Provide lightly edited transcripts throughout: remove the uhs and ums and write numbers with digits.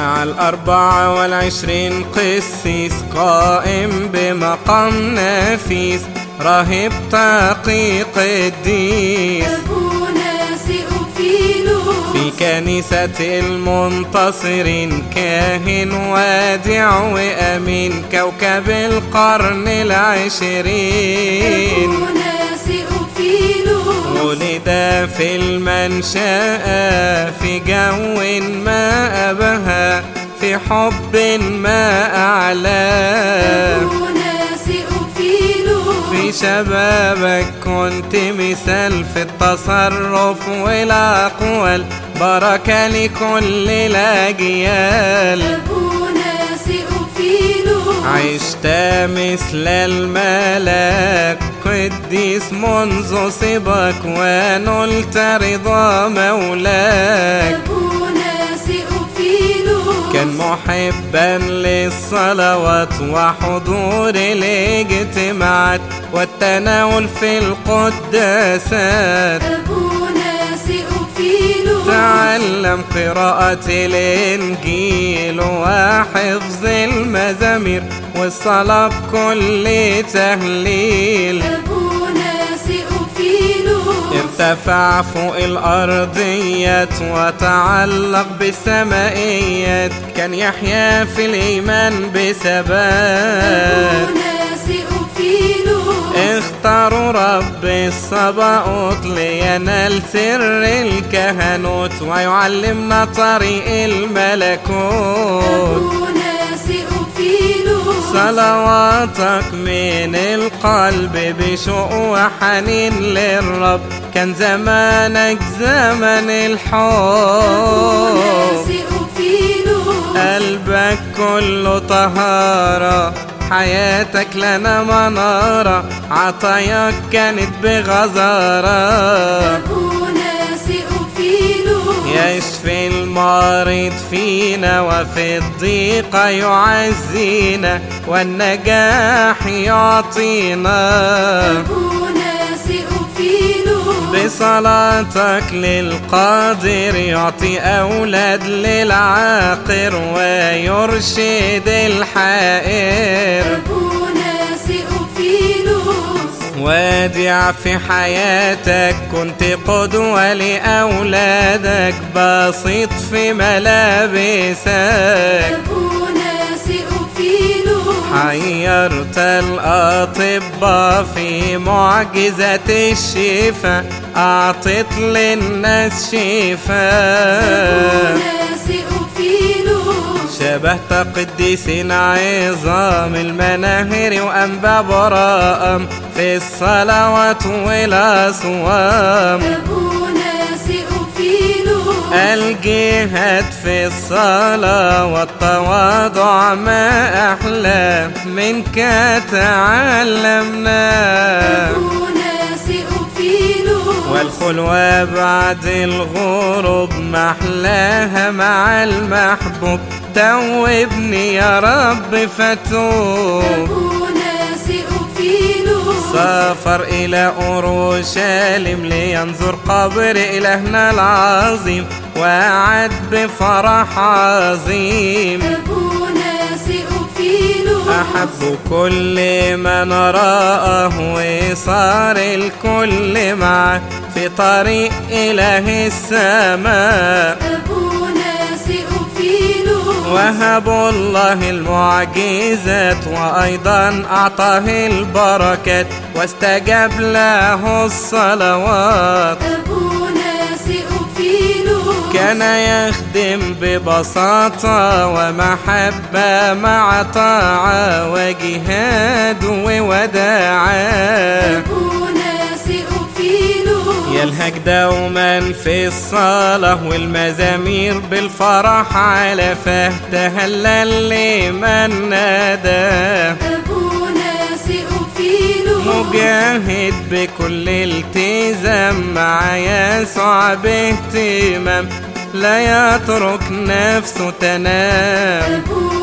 مع 24 قسيس قائم بمقام نفيس، راهب تقي قديس في كنيسة المنتصرين، كاهن وادع وأمين، كوكب القرن 20. ولد في المنشأة في جو ما أبهى، في حب ما أعلاه. في شبابك كنت مثال في التصرف والأقوال، بركة لكل الأجيال. عشت مثل الملاك قديس منذ صباك، ونلت رضا مولاك. كان محبا للصلوات وحضور الاجتماعات والتناول في القداسات. تعلم قراءة الإنجيل وحفظ المزامير، والصلاة بكل تهليل. ارتفع فوق الأرضيات وتعلق بالسمائيات، كان يحيا في الإيمان بثبات. اختاروا رب الصباؤوت لينال سر الكهنوت، ويعلمنا طريق الملكوت. صلواتك من القلب بشوق وحنين للرب، كان زمانك زمن الحب. قلبك كله طهارة، حياتك لنا منارة، عطاياك كانت بغزارة. يشفي المريض فينا، وفي الضيق يعزينا، والنجاح يعطينا. بصلاتك للقادر يعطي أولاد للعاقر، ويرشد الحائر. وادع في حياتك كنت قدوة لأولادك، بسيط في ملابسك. حيرت الأطباء في معجزة الشفاء، أعطت للناس شفاء. شبهت قديسين عظام المناهر وأنبا براءم، في الصلوات والأصوام. الجهاد في الصلاة والتواضع ما أحلى، منك تعلمنا. والخلوة بعد الغروب محلاها مع المحبوب، توبني يا رب فتوب. سافر إلى أورشليم لينظر قبر إلهنا العظيم، وعد بفرح عظيم. أحب كل من رآه، وصار الكل معه في طريق إله السماء. وهبوا الله المعجزات، وأيضا أعطاه البركات، واستجاب له الصلوات. كان يخدم ببساطة ومحبة مع طاعة، وجهاد ووداعة. يلهج دوما في الصلاة والمزامير، بالفرح على فاه، تهلل لمن ناداه. مجاهد بكل التزام مع يسوع باهتمام، لا يترك نفسه تنام.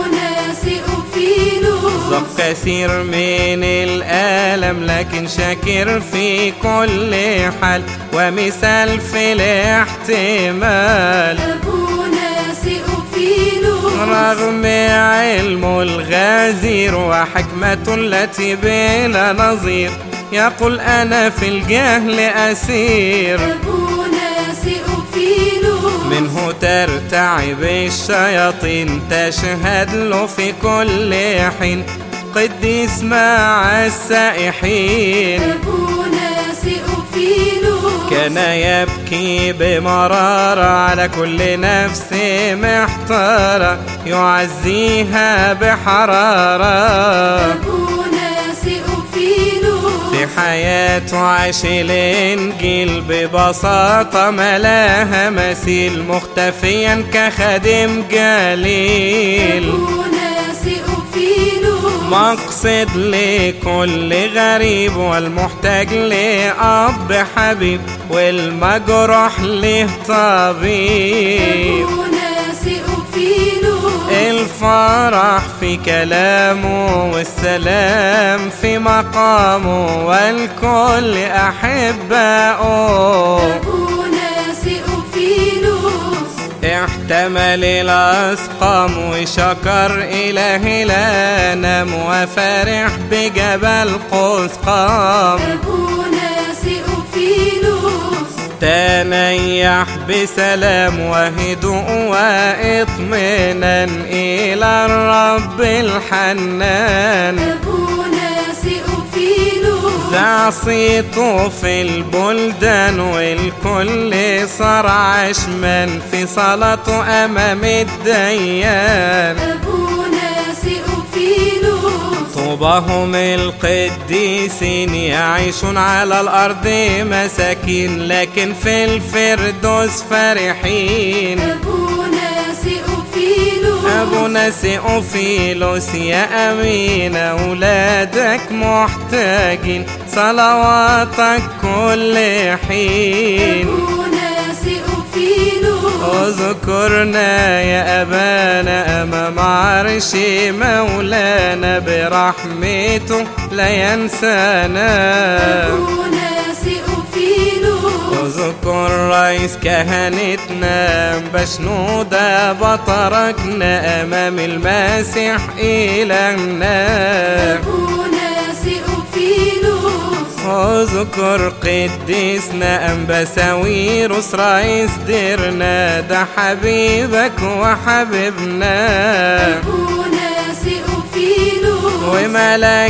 ذاق كثير من الألم، لكن شاكر في كل حال، ومثال في الاحتمال. رغم علمه الغزير وحكمة التي بلا نظير، يقول أنا في الجهل أسير. أبونا سئوفيلوس منه ترتعب الشياطين، تشهد له في كل حين، قديس مع السائحين. أبونا سئوفيلوس كان يبكي بمرارة على كل نفس محتارة، يعزيها بحرارة. أبونا سئوفيلوس في حياته عاش الإنجيل ببساطة ملاها مثيل، مختفيا كخادم جليل. أبونا سئوفيلوس مقصد لكل غريب، والمحتاج لأب حبيب، والمجروح له طبيب. أبونا سئوفيلوس الفرح في كلامه، والسلام في مقامه، والكل أحبائه. أبونا سئوفيلوس احتمل الأسقام وشكر إله لا نام، وفرح بجبل قسقام. أبونا سئوفيلوس تنيح بسلام وهدوء واطمئنان إلى الرب الحنان. أبونا سئوفيلوس ذا صيته في البلدان، والكل صار عشمان في صلاته أمام الديان. أبونا سئوفيلوس طوباهم القديسين، يعيشون على الأرض مساكين، لكن في الفردوس فرحين. أبونا سئوفيلوس أبونا سئوفيلوس يا أمين، أولادك محتاجين صلواتك كل حين. أبونا سئوفيلوس اذكرنا يا أبانا أمام عرش مولانا، برحمته لا ينسانا. أبونا سئوفيلوس اذكر رئيس كهنتنا بشنودة، بطركنا أمام المسيح إلهنا. أبونا سئوفيلوس اذكر قديسنا أنبا ساويروس رئيس ديرنا، ده حبيبك وحبيبنا. أبونا سئوفيلوس وملك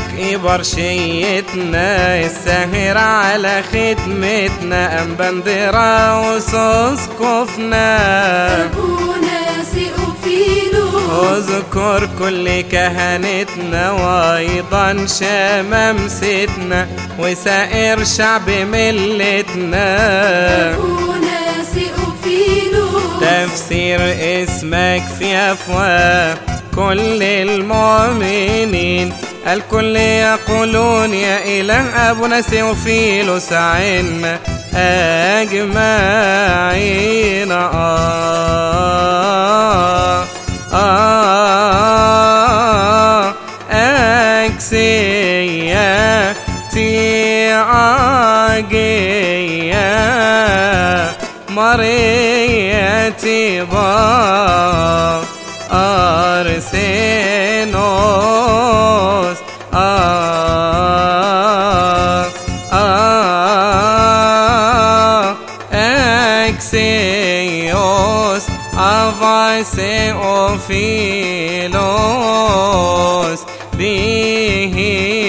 إبرشيتنا، الساهر على خدمتنا، أنبا اندراوس أسقفنا. أبونا سئوفيلوس اذكر كل كهنتنا، وأيضا شمامستنا، وسائر شعب ملتنا. أبونا سئوفيلوس تفسير اسمك في أفواه كل المؤمنين، الكل يقولون يا إله أبونا سئوفيلوس عنا أجمعين. أكسياتي عاجية مريتي با أرسينوس أكسيوس أفاسيوفيلوس به